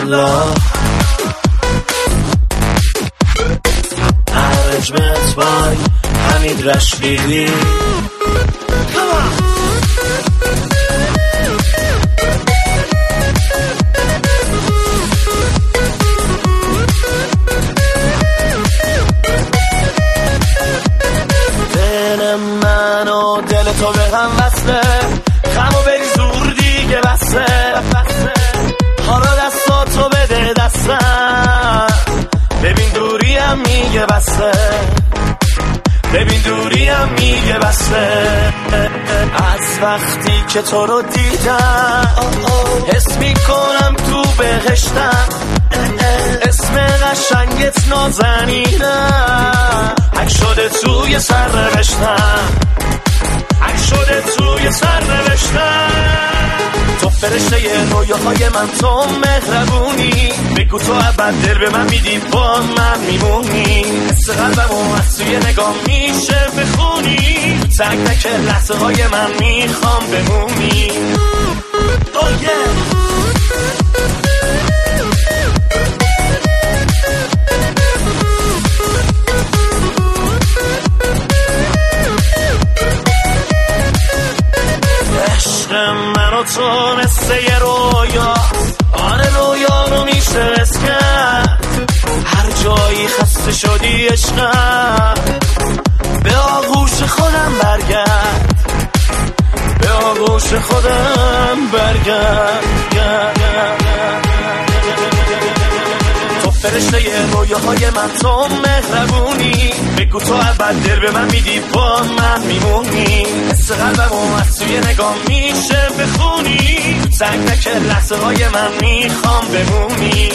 الله Arrangement by Hamid Rashidi دل من و دل تو به هم وصله خمو بری زور دیگه بسه حالا دستاتو بده دستم ببین دوریم میگه بسه ببین دوریم میگه بسه از وقتی که تو رو دیدم حس میکنم تو بهشتم اسم قشنگت نازنینم حک شده توی سر نوشتم حک شده توی سر نوشتم تو فرشته رویاهای من تو مهربونی بگو تو ابد دل به من میدی با من میمونی حس قلبمو از توی نگاه میشه بخونی تک تک لحظه های من میخوام بمونی oh yeah. من و تو مثل یه رویا آره رویا رو میشه رس کرد هر جایی خسته شدی عشقم به آغوش خودم برگرد به آغوش خودم برگرد تو فرشته رویاهای من تو مهربونی بگو تو ابد دل به من میدی با من میمونی حس قلبمو از توی نگاه میشه بخونی تک تک لحظه های من میخوام بمونی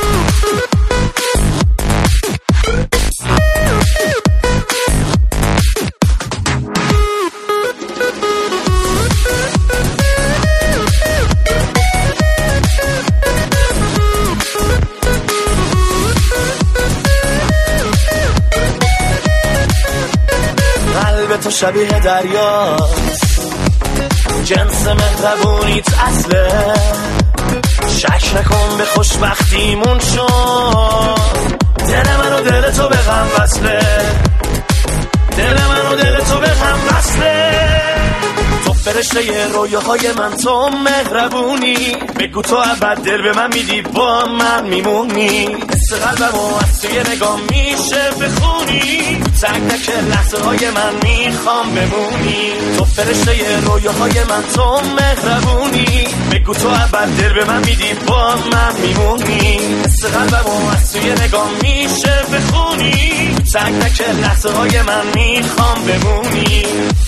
تو شبیه دریاست جنس مهربونیت اصله شک نکن به خوشبختیمون شد دل من و دل تو به غم وصله دل من و دل تو به غم وصله تو فرشته رویاهای من تو مهربونی بگو تو ابد دل به من میدی با من میمونی حس قلبمو از توی نگاه میشه بخونی تک تک لحظه های من میخوام بمونی تو فرشته رویاهای من تو مهربونی بگو تو ابد دل به من میدی با من میمونی حس قلبمو از توی نگاه میشه بخونی تک تک لحظه های من میخوام بمونی